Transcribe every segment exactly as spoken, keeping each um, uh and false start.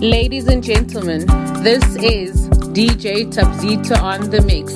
Ladies and gentlemen, this is D J Tabzito on the mix.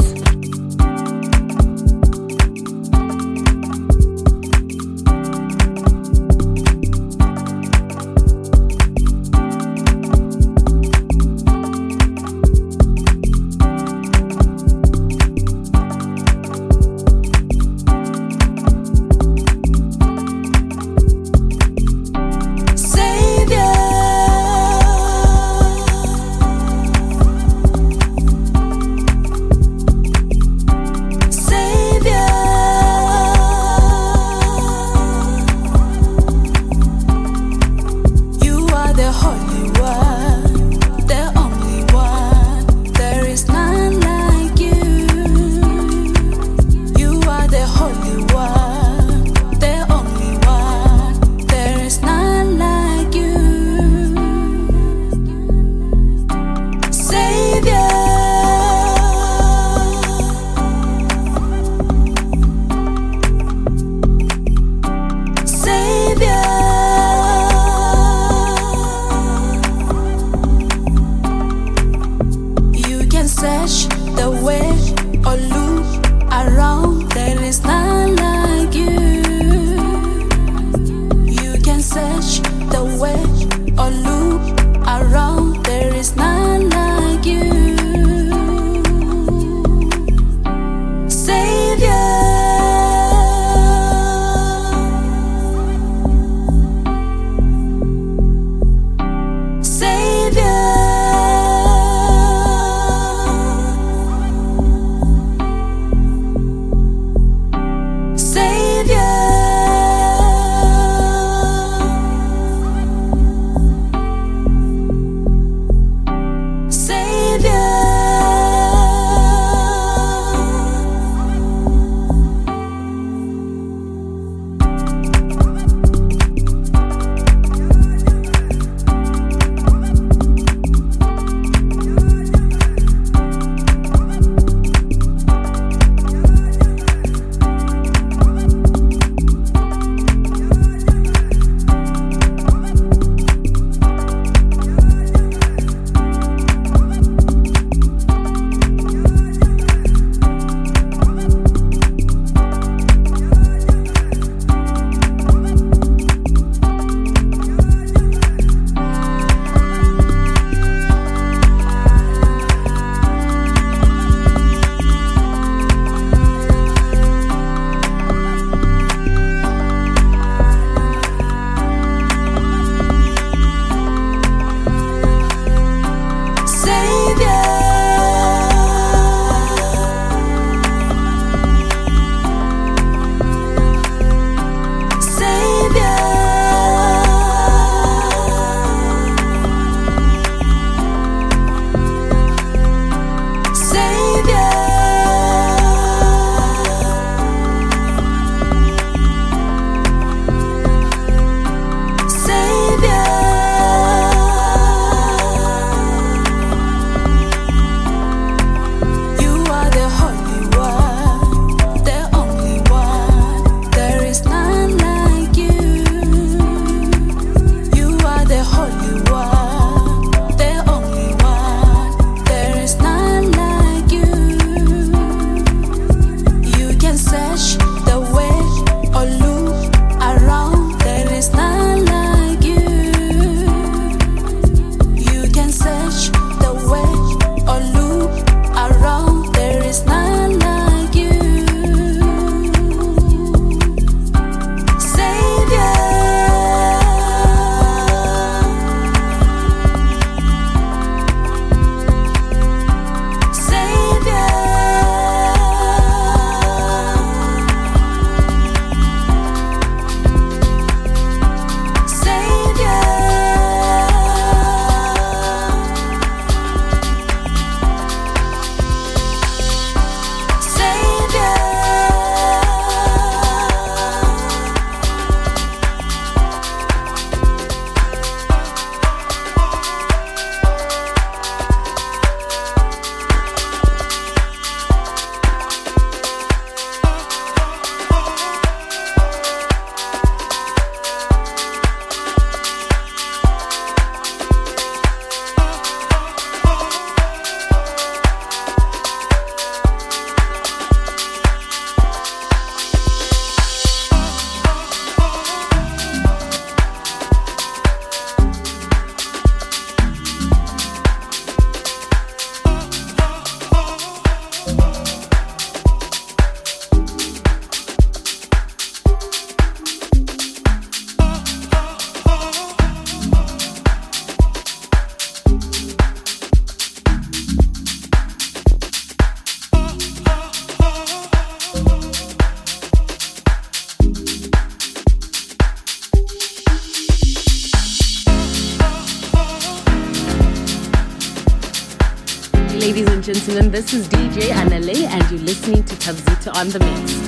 gentlemen, this is D J Anale, and you're listening to Tabzito on the Mix.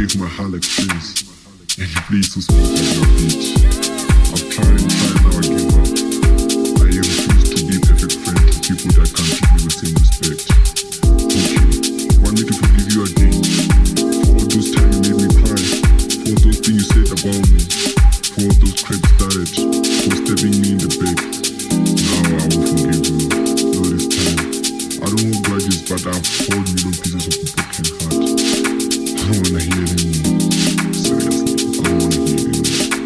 give my heart like this. And you please to speak on your beach. I've tried and tried, now I give up. I refuse to be a perfect friend to people that can't give me the same respect. Okay, want me to forgive you again? For all those times you made me cry, for all those things you said about me, for all those crepes started, for stabbing me in the back. Now I will forgive you. No, this time. I don't hold grudges, but I've four million pieces of a broken heart. I don't wanna hear it anymore. Seriously, I don't wanna hear it anymore.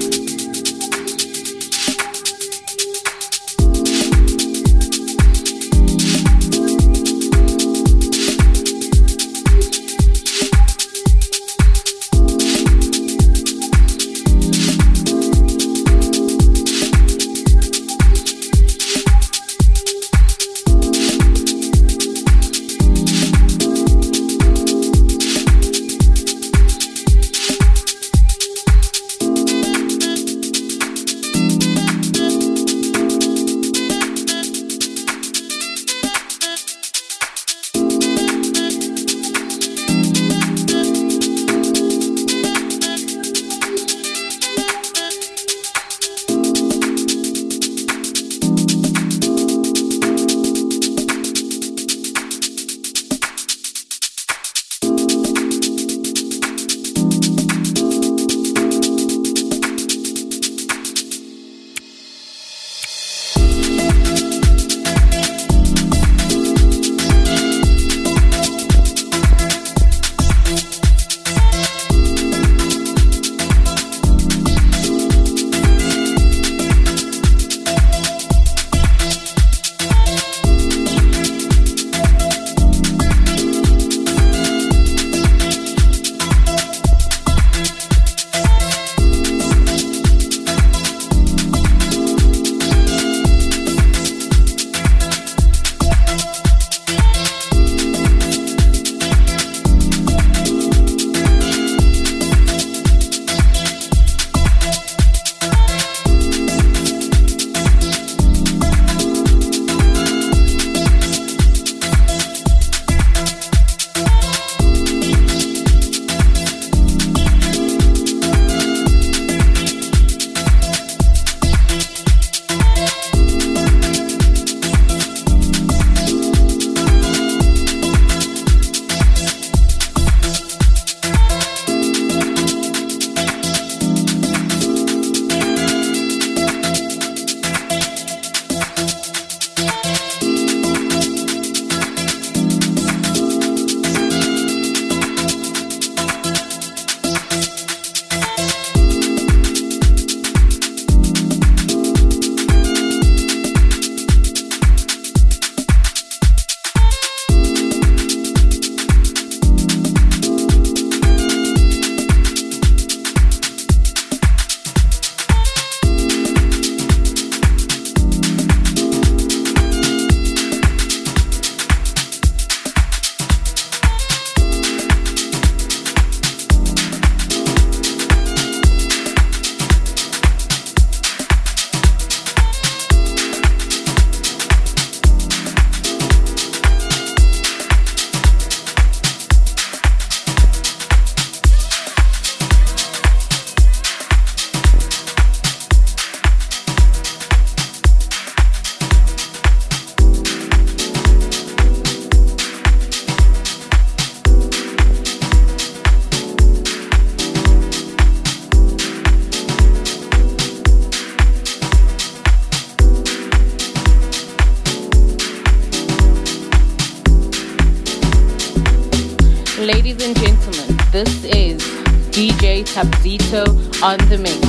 Ladies and gentlemen, this is D J Tabzito on the mix.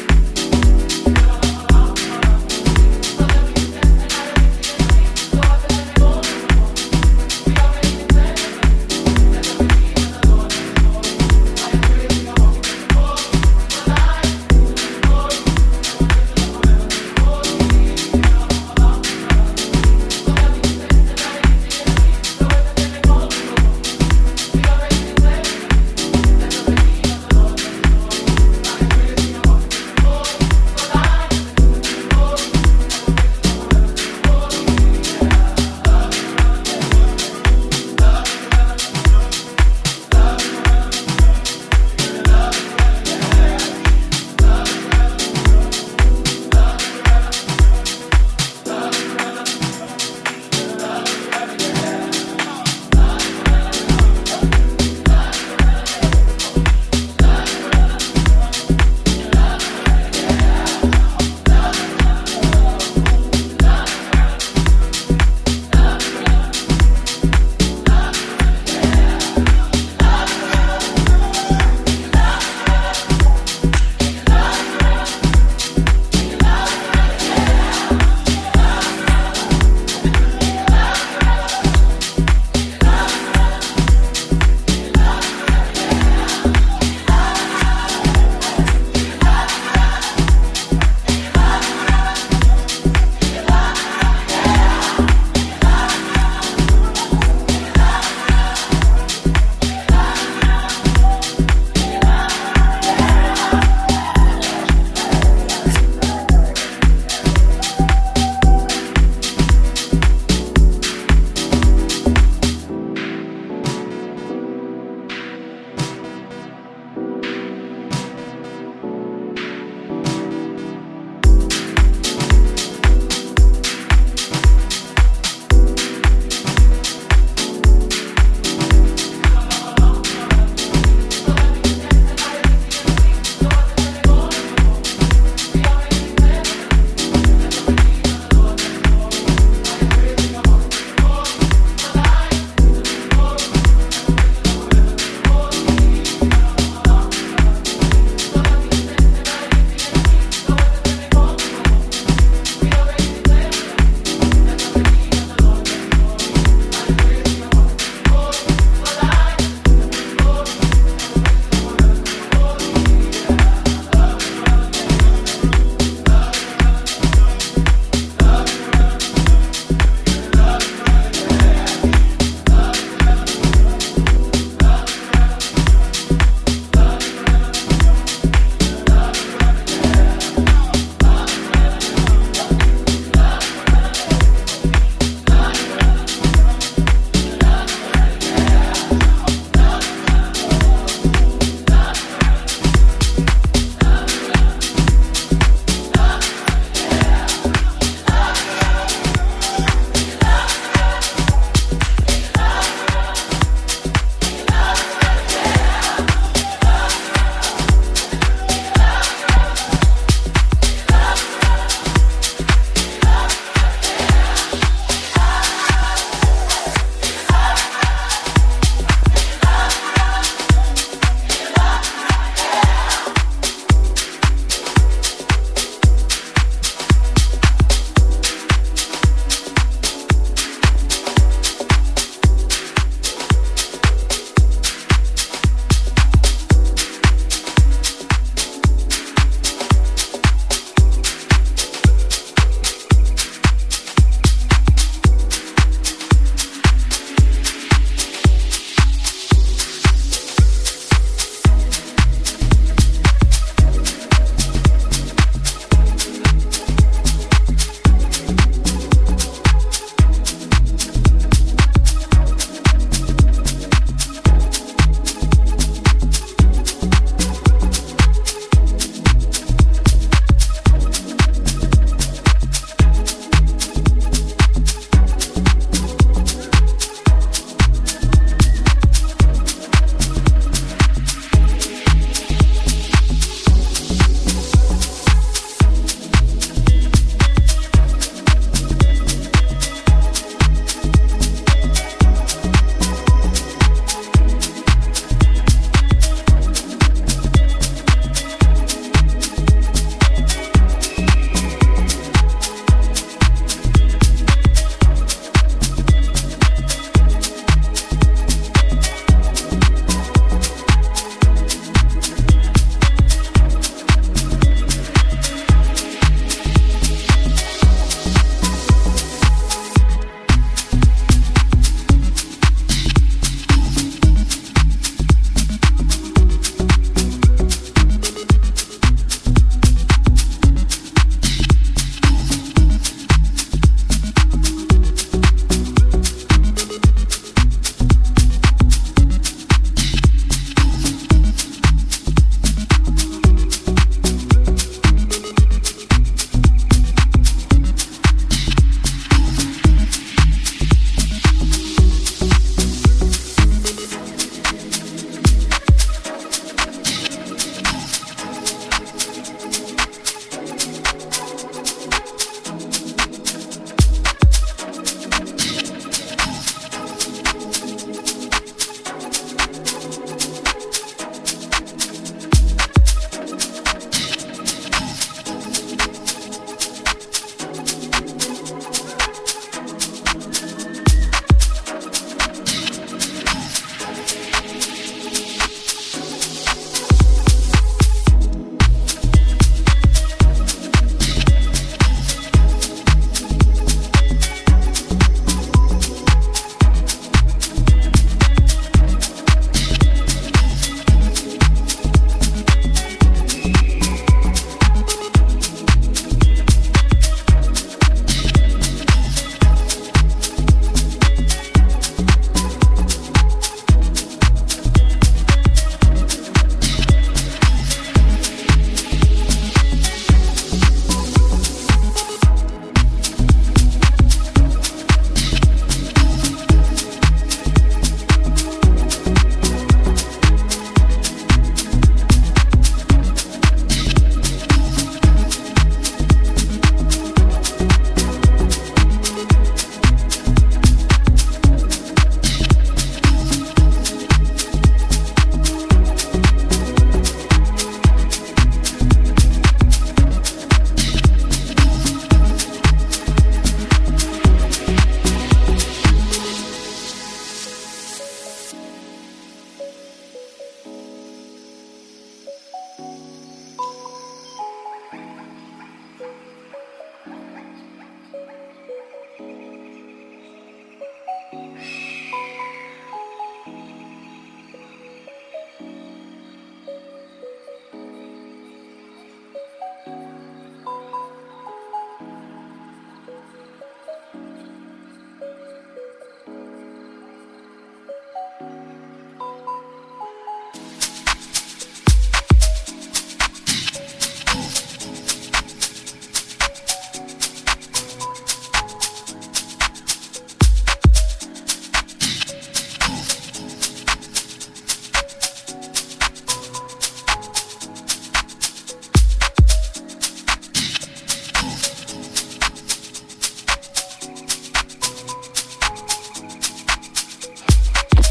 Bye.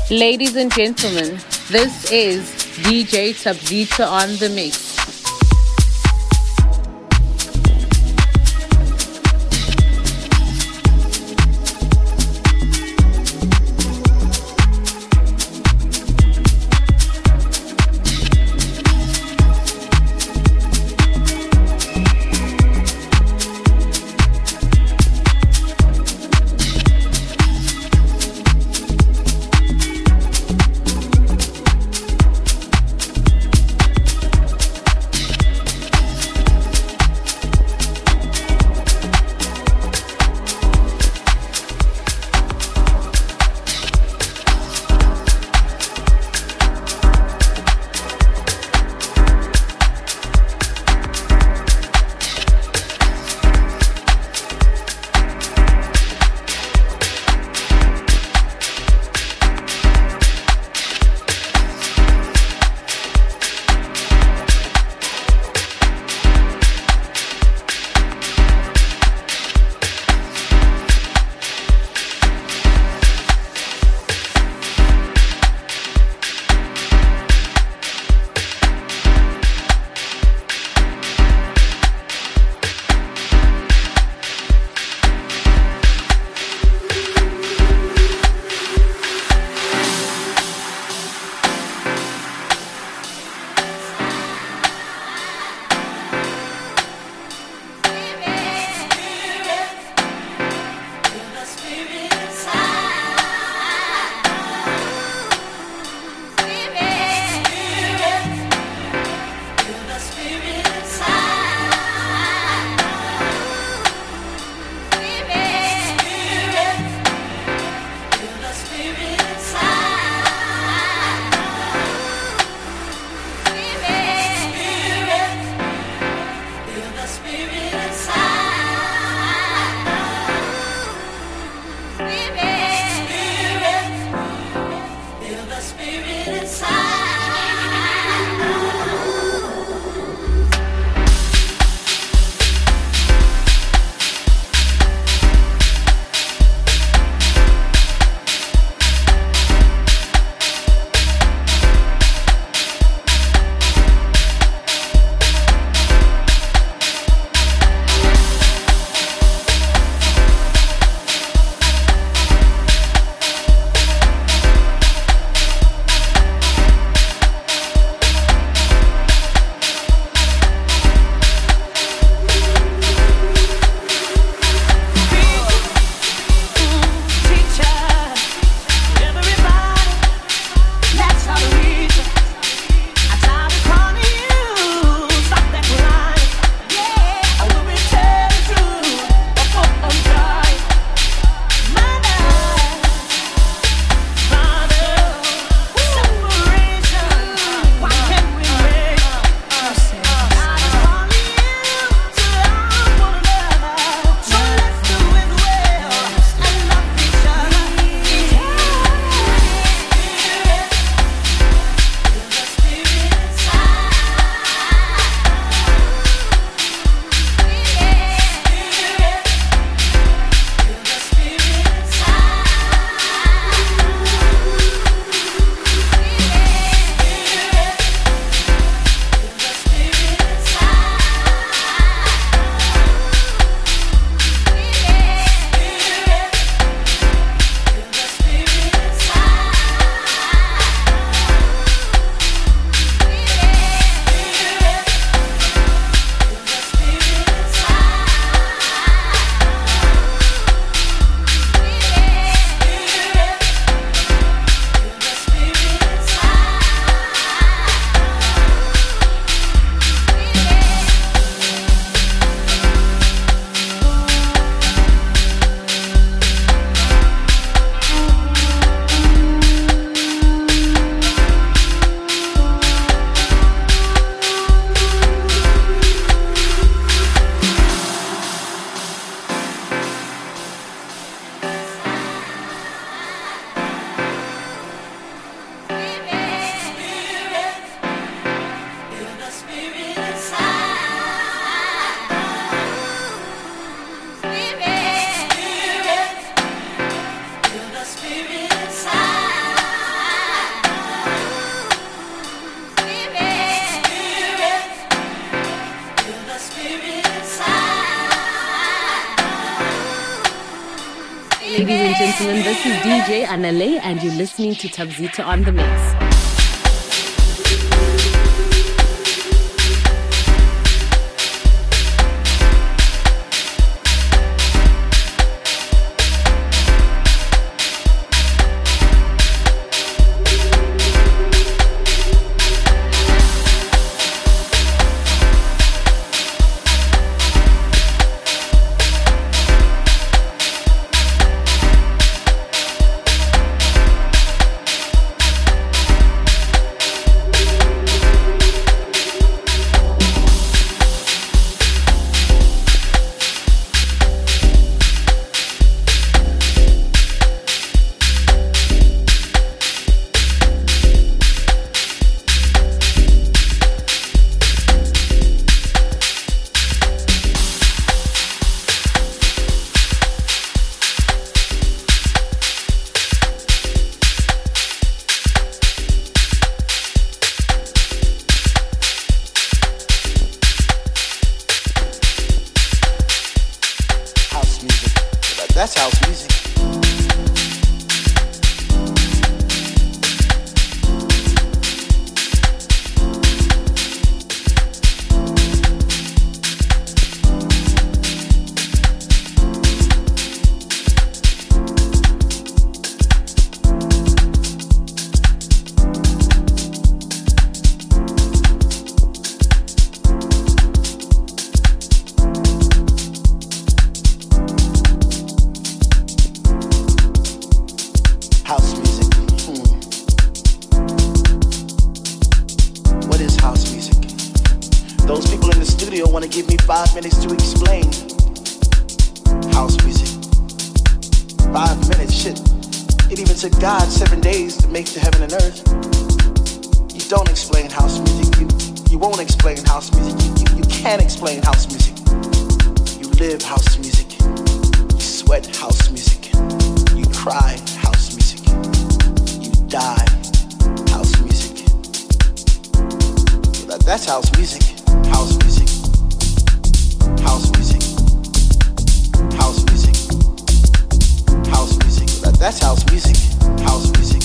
Ladies and gentlemen, this is D J Tabzita on the mix. ladies and gentlemen, this is D J Anale and you're listening to Tabzita on the Mix. That's house music. Five minutes to explain house music. Five minutes, shit. It even took God seven days to make the heaven and earth. You don't explain house music. You you won't explain house music. You, you, you can't explain house music. You live house music. You sweat house music. You cry house music. You die house music. That, that's house music. House music. House music, house music, house music. That, that's house music. House music,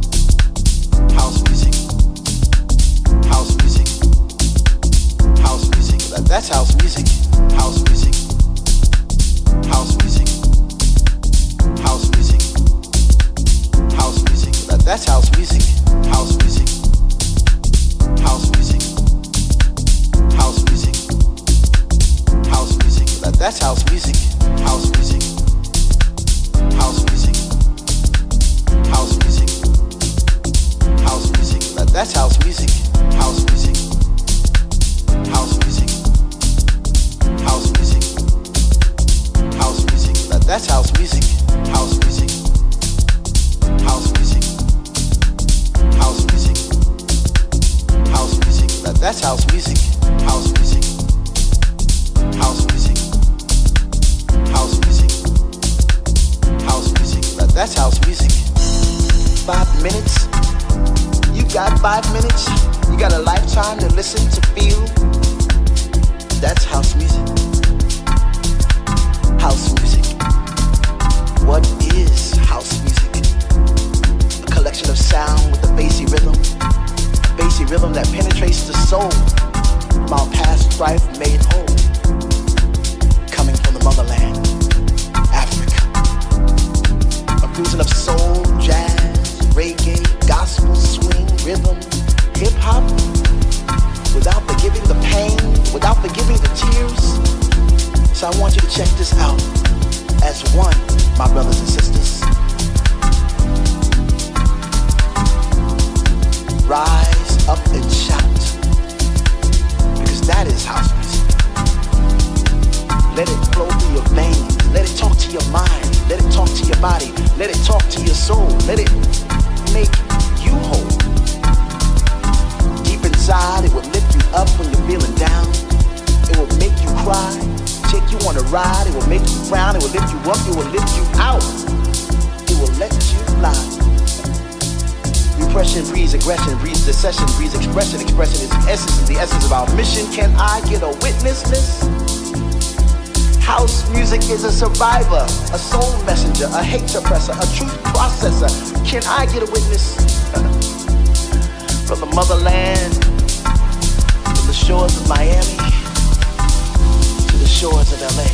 house music, house music, house music. That, that's house music. House music, house music, house music, house music. That, that's house music. House music, house music, house music. House music, that, that's house music. House music, house music, house music, house music, that, that's house music. House music, house music, house music, house music, that, that's house music. House music, house music, house music, house music, that, that's house music. House music. House music, house music, house music, that, that's house music. Five minutes, you got five minutes, you got a lifetime to listen, to feel. That's house music. House music. What is house music? A collection of sound with a bassy rhythm, a bassy rhythm that penetrates the soul from our past strife made whole. Motherland, Africa. A fusion of soul, jazz, reggae, gospel, swing, rhythm, hip-hop, without forgiving the pain, without forgiving the tears. So I want you to check this out as one, my brothers and sisters. Rise up and shout, because that is house music. Let it flow through your veins. Let it talk to your mind. Let it talk to your body. Let it talk to your soul. Let it make you whole. Deep inside, it will lift you up when you're feeling down. It will make you cry, take you on a ride. It will make you frown. It will lift you up. It will lift you out. It will let you fly. Repression breeds aggression, breeds secession, breeds expression. Expression is the essence, is the essence of our mission. Can I get a witness list? House music is a survivor, a soul messenger, a hate suppressor, a truth processor. Can I get a witness? From the motherland, from the shores of Miami to the shores of L A.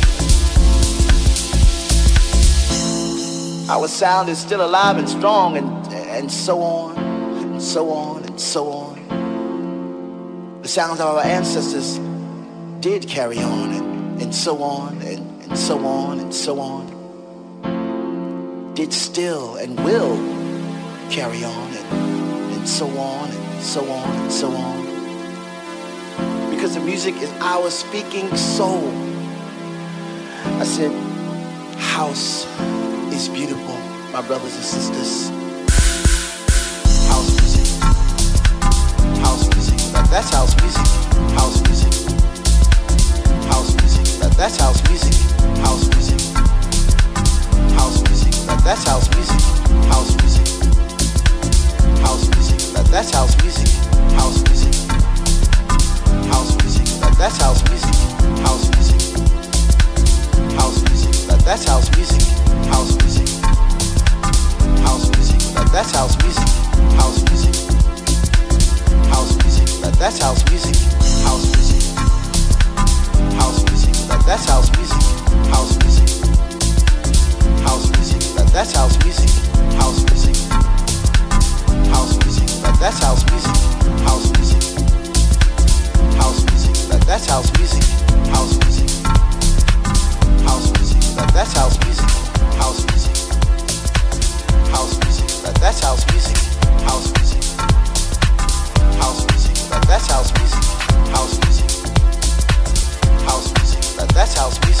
Our sound is still alive and strong, and, and so on, and so on, and so on. The sounds of our ancestors did carry on, and, and so on, and, and so on, and so on. Did still and will carry on, and, and so on, and so on, and so on. Because the music is our speaking soul. I said, house is beautiful, my brothers and sisters. House music. House music. That, that's house music. House music. House music. That, that's house music. House music. House music. That, that's house music. House music. House music. That, that's house music. House music. House music. That, that's house music. House music. House music. That, that's house music. House music. House music. That, that's house music. House music. House music. That, that's house music. House music. House music. That, that's house music. House music. House music. That, that's house music. House music. House music. That, that's house music. House music. House music. That, that's house music. House music. House music. That, that's house music. House music. House music. That, that's house music. House music. House music. That, that's house music. House music. House music. That, that's house music.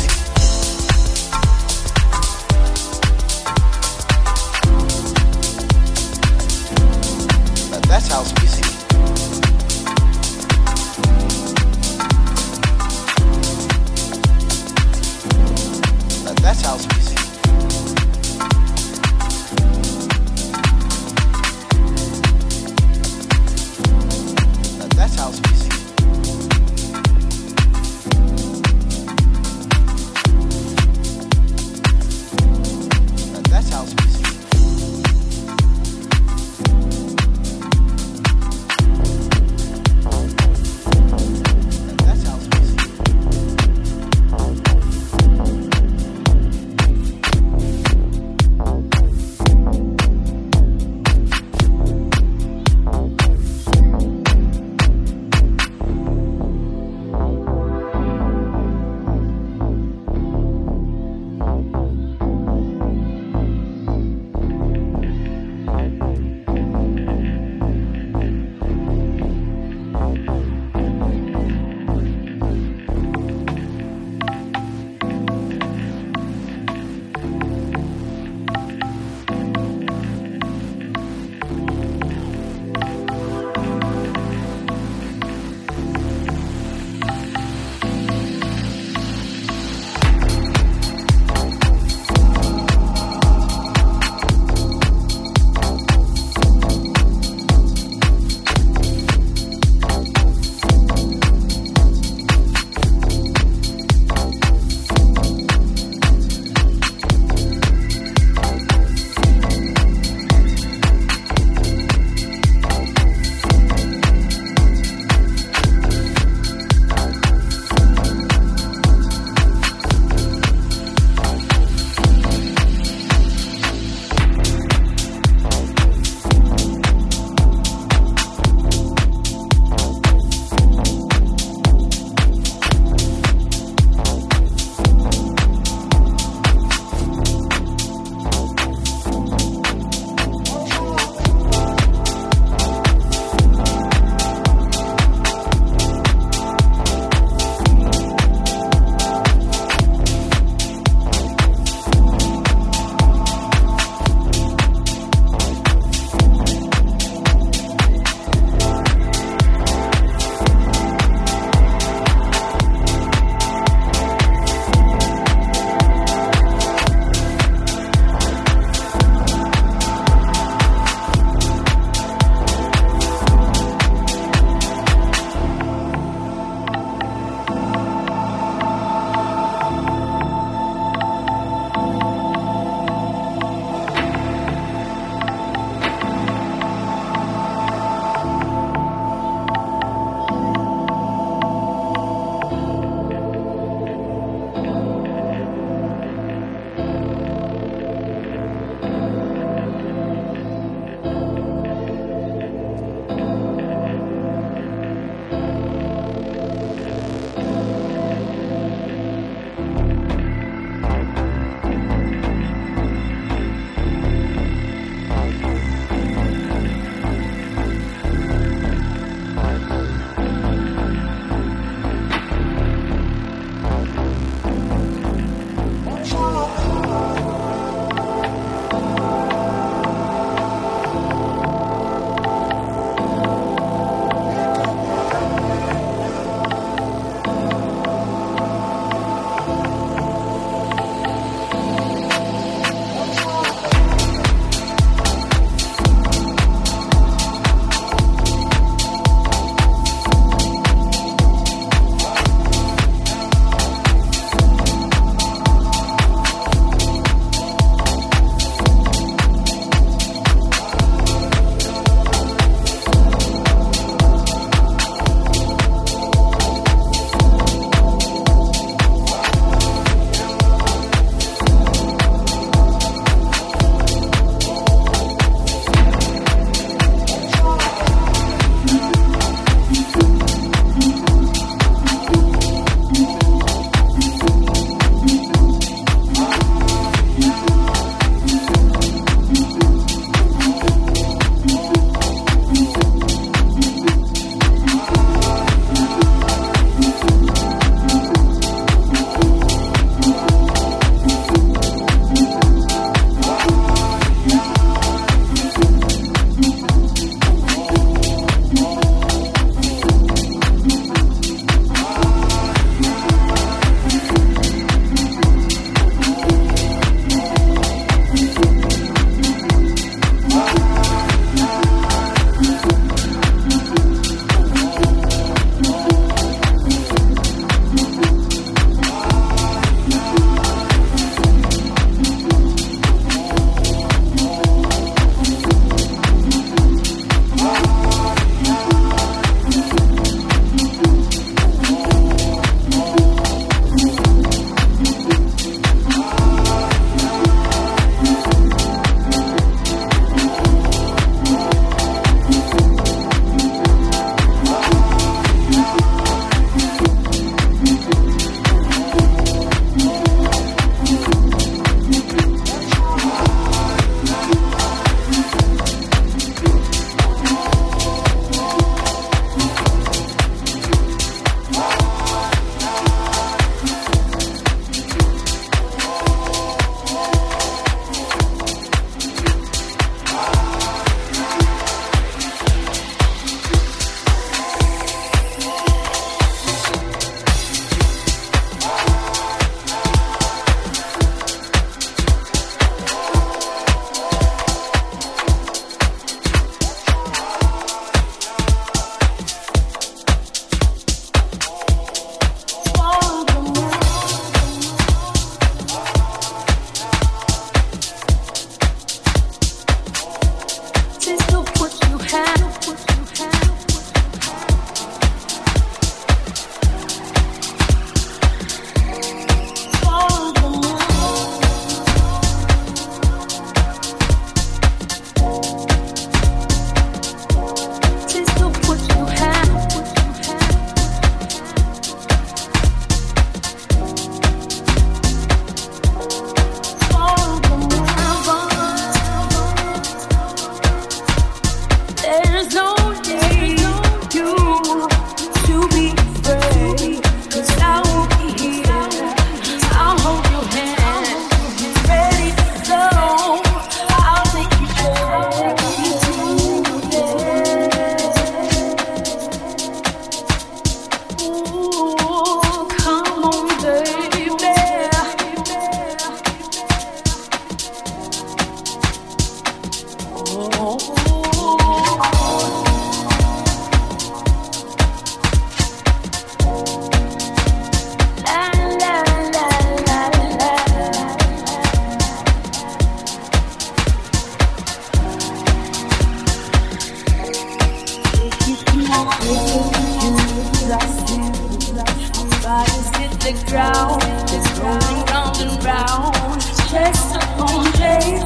the ground, it's rolling round and round, chest upon chest.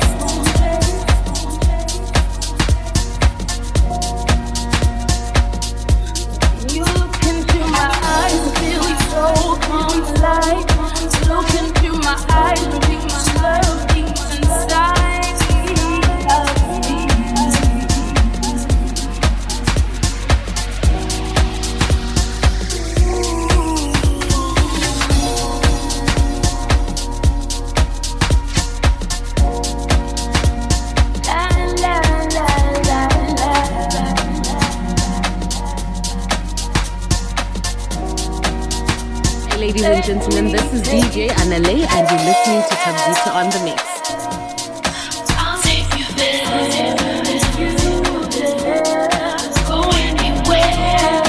You look into my eyes and feel your soul come to life. Look into my eyes and feel my love deep inside of me. Ladies and gentlemen, this is D J Anale and you're listening to Tabzita on the Mix. I'll take you there, go anywhere.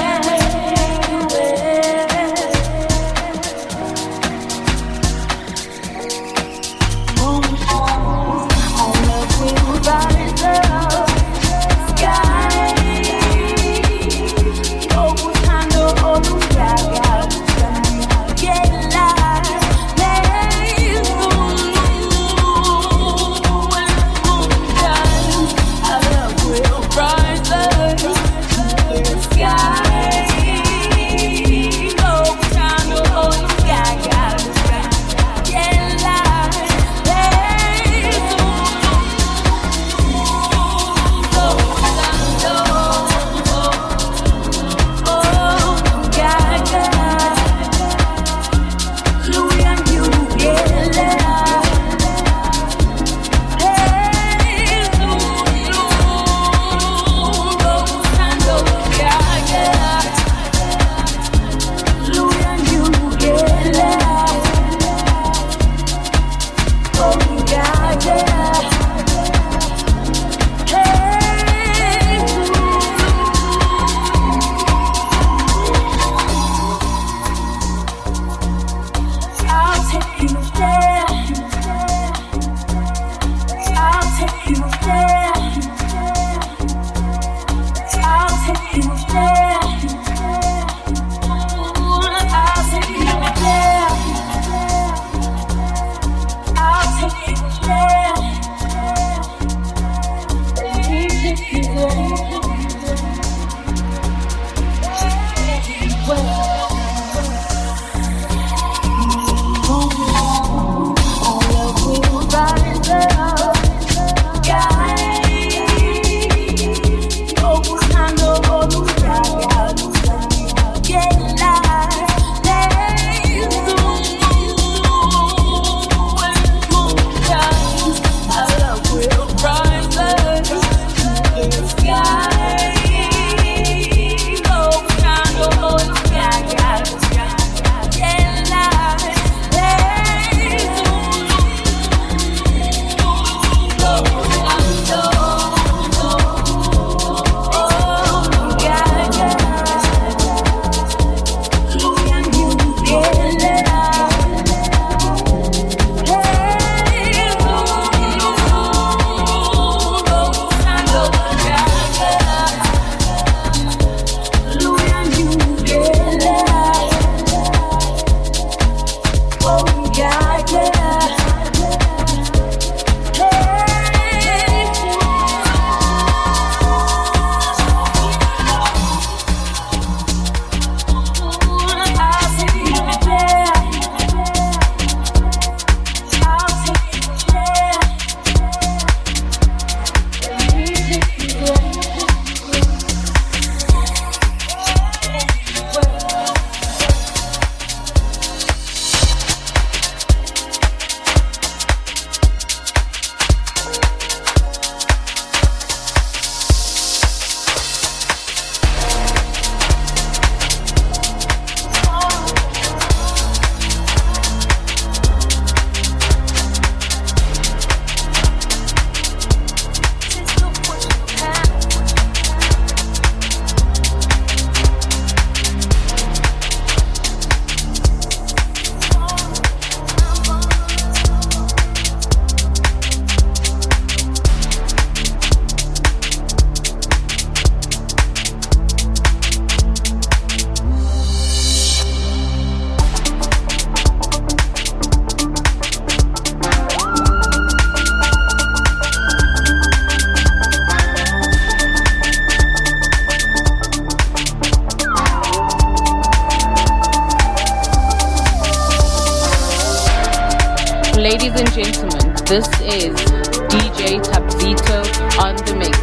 All love will rise up, sky. Oh, kind of all the get alive, let it go. Ladies and gentlemen, this is D J Tabzito on the mix.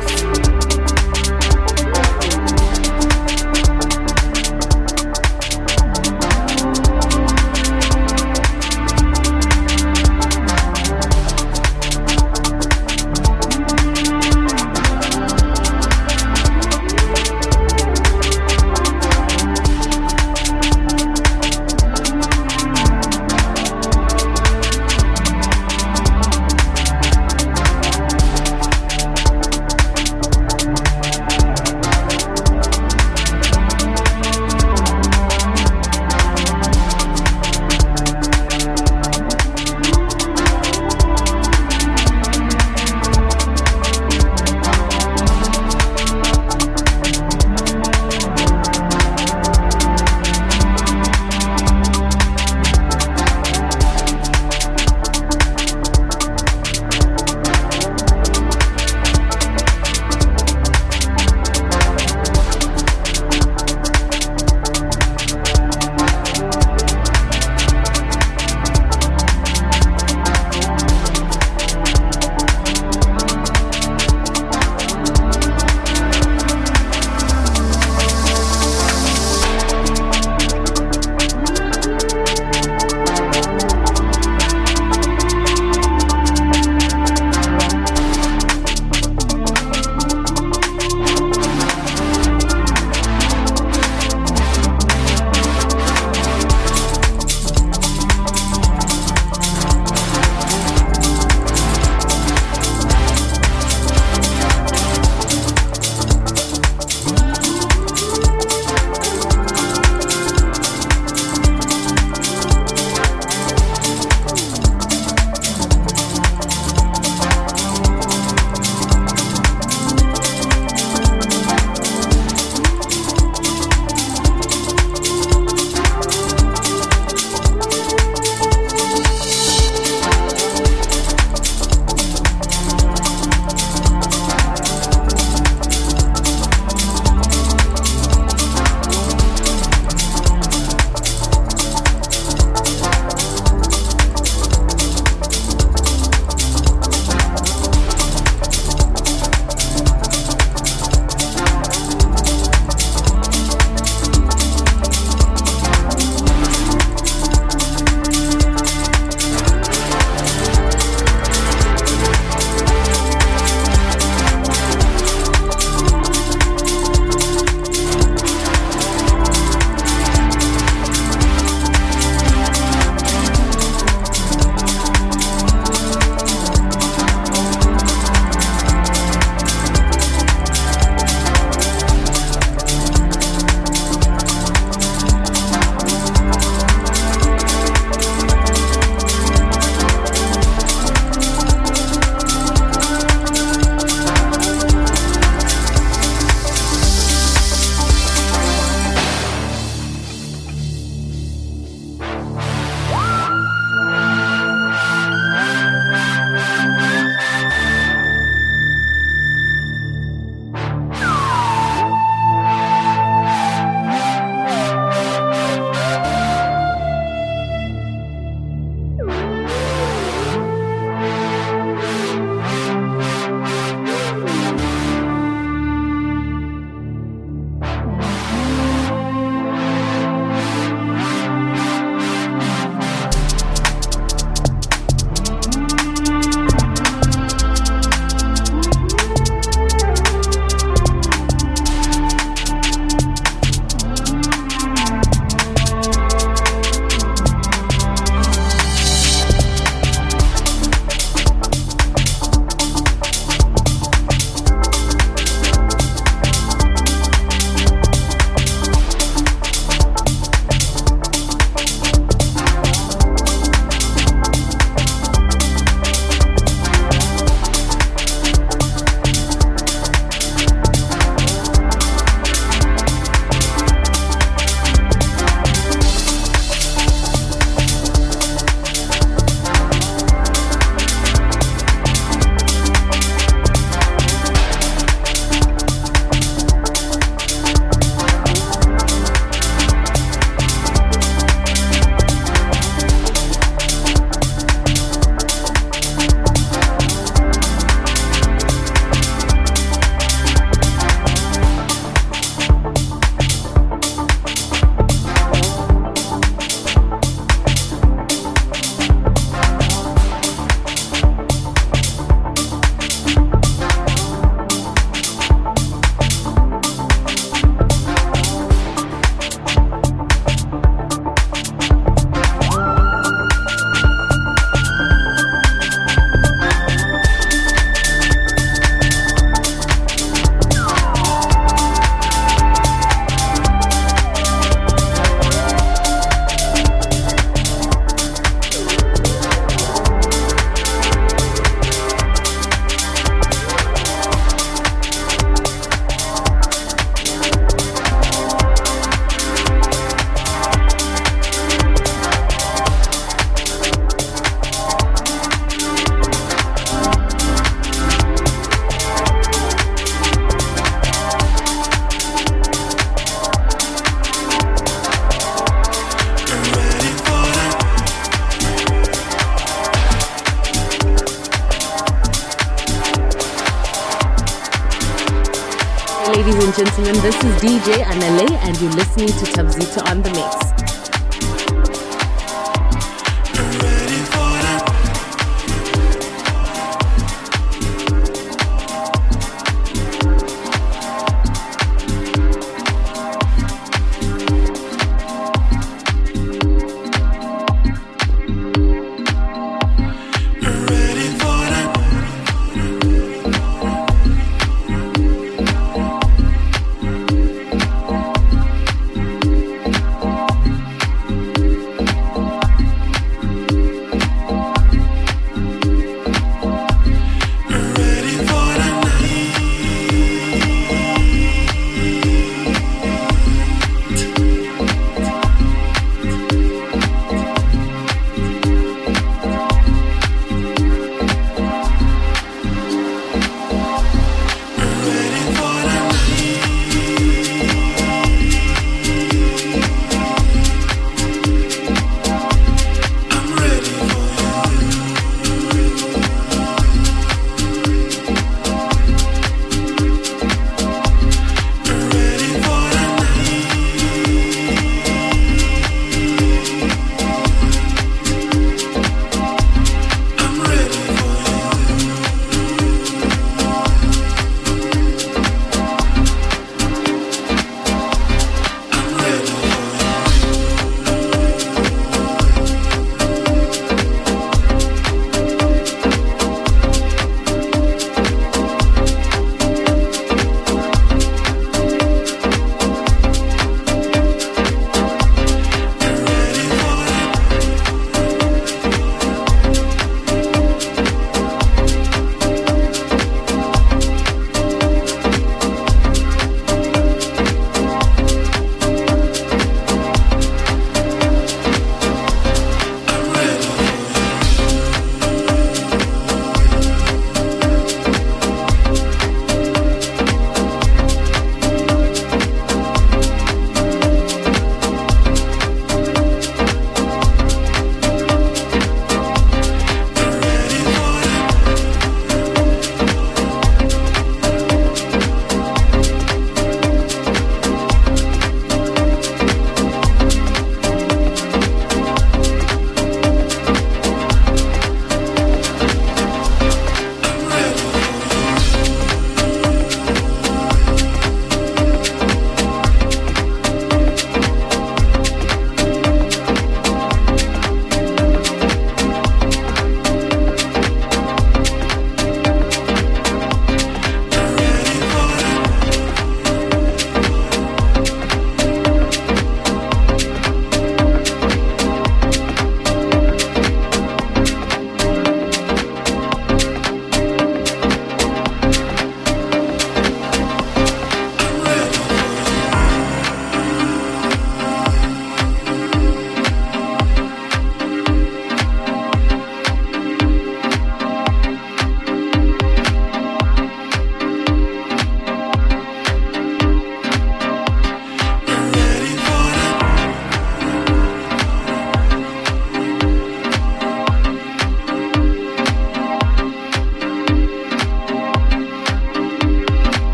ladies and gentlemen. This is D J Anale, and you're listening to Tabzita on the Mix. Ready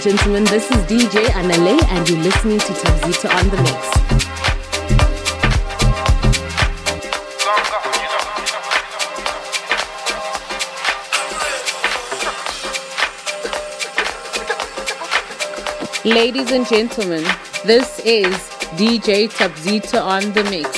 gentlemen, this is D J Anale and you're listening to Tabzita on the Mix. Ladies and gentlemen, this is D J Tabzita on the Mix.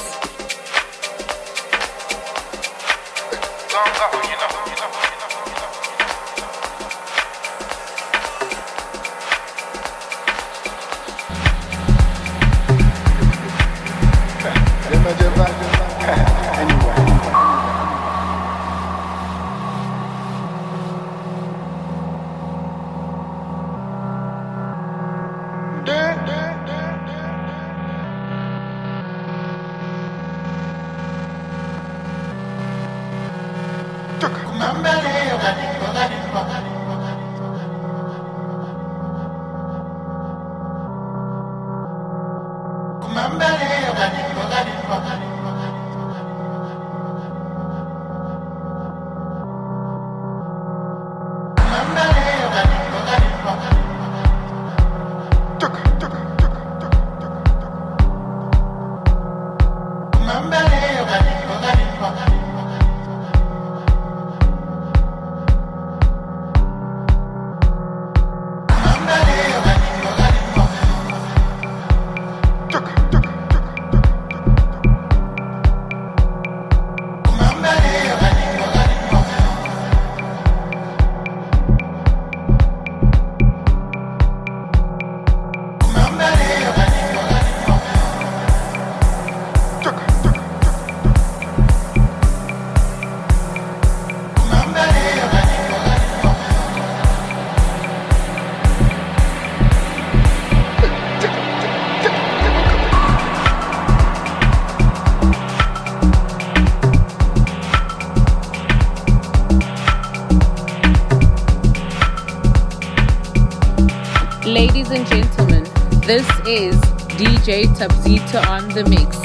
Ladies and gentlemen, this is D J Tabzita on the Mix.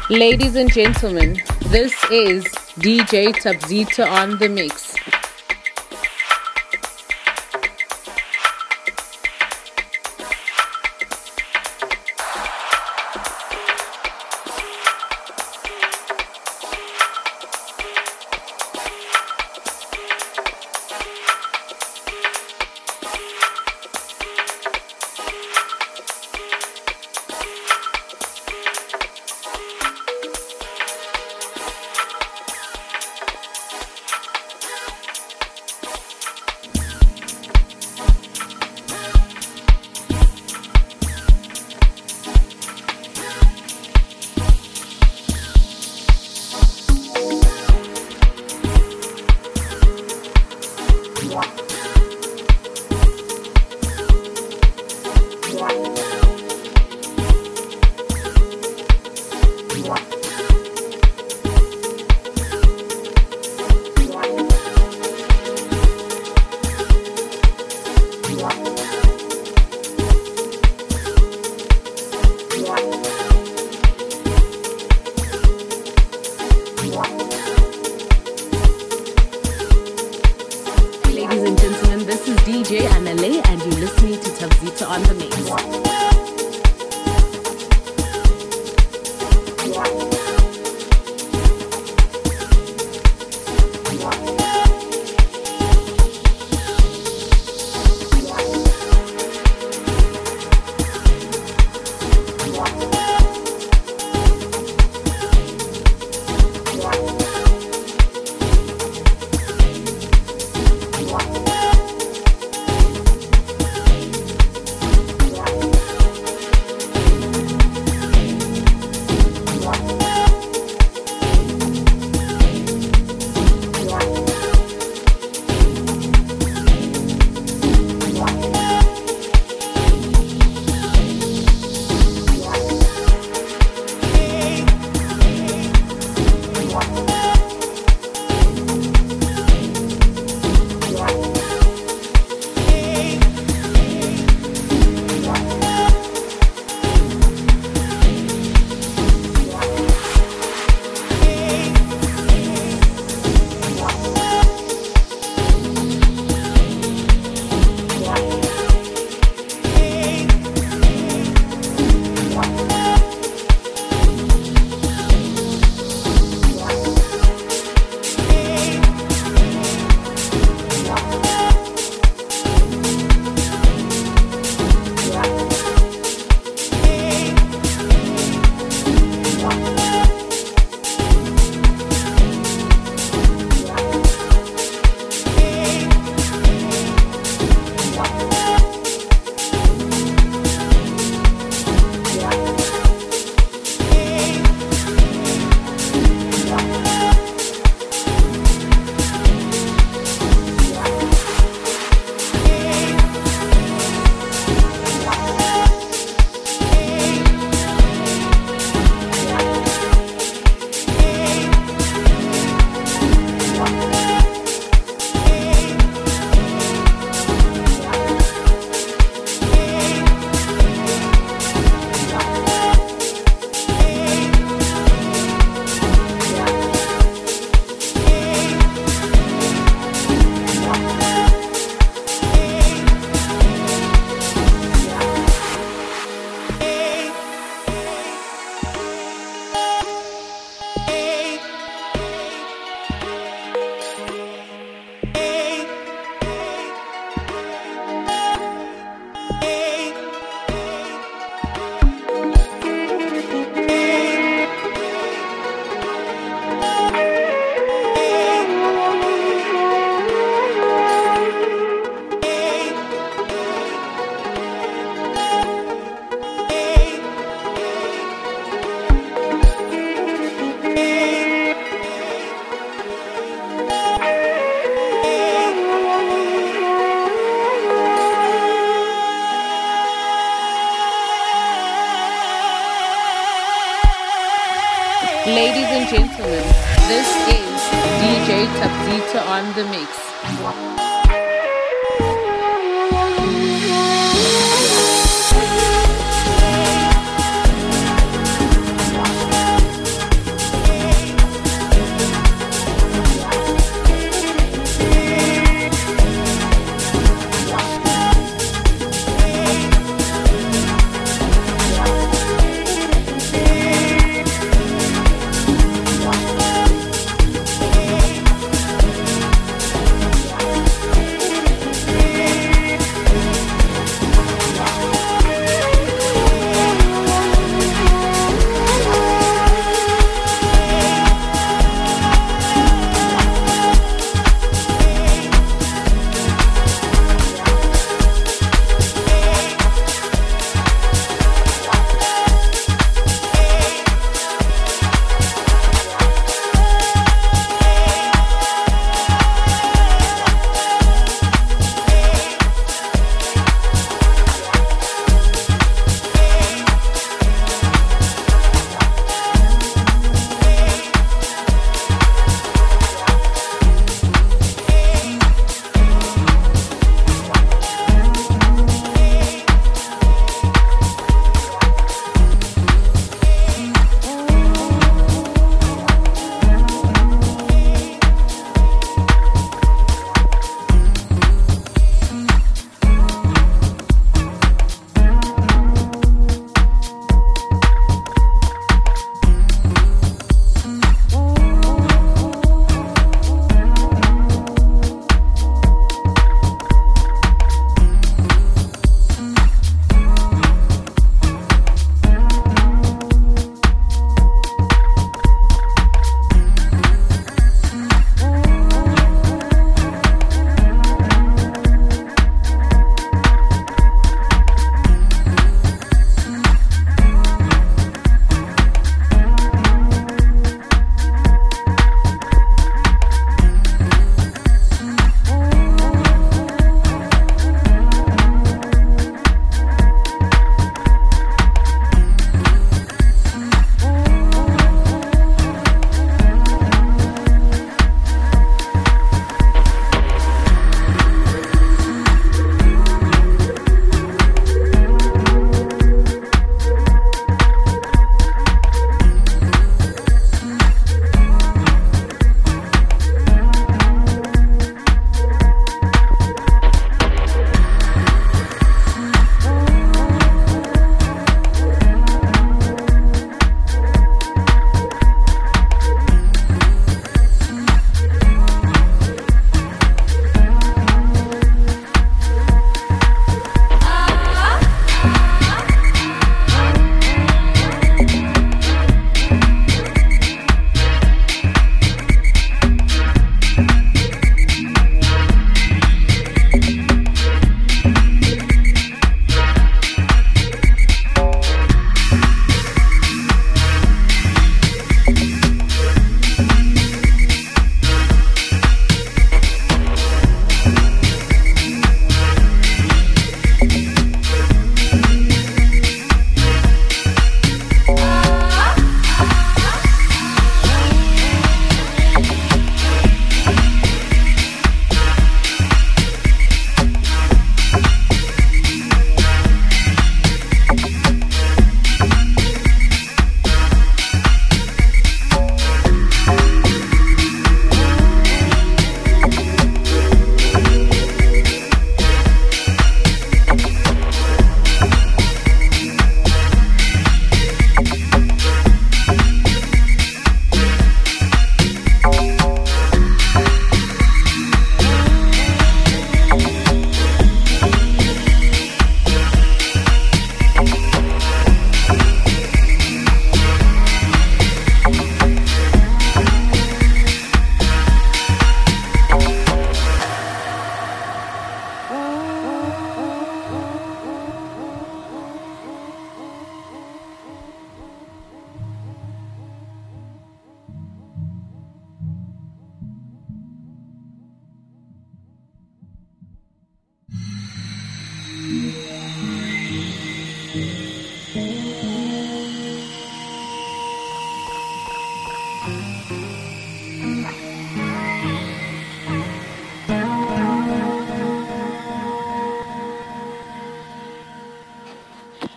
Ladies and gentlemen, this is D J Tabzita on the mix. Ladies and gentlemen, this is D J Tabzita on the mix.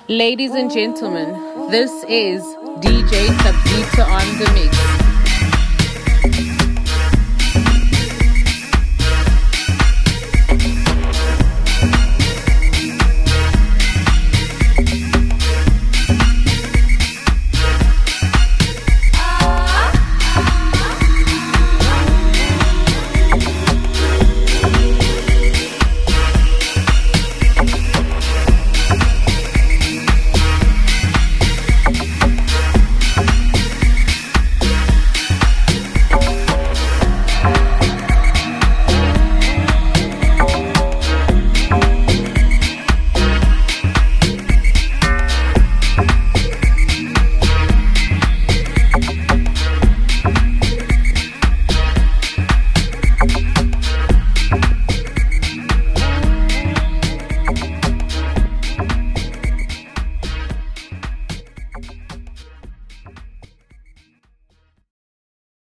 Ladies and gentlemen, this is D J Tabzita on the mix.